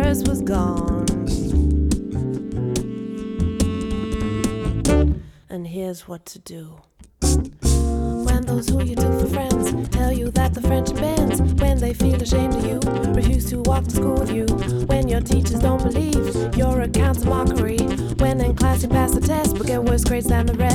yours was gone. And here's what to do. When those who you took for friends tell you that the friendship ends, when they feel ashamed of you, refuse to walk to school with you, when your teachers don't believe your account's a mockery, when in class you pass the test but get worse grades than the rest.